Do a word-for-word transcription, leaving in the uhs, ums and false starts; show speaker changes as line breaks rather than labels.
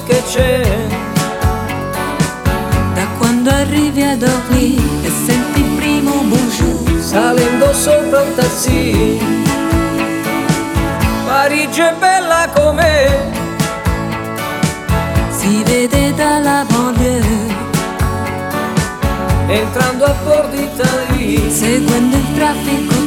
che c'è.
Da quando arrivi a Orly e senti il primo bonjour,
salendo sopra un taxi, Parigi è bella com'è,
si vede dalla banlieue.
Entrando a Port d'Italie,
seguendo il traffico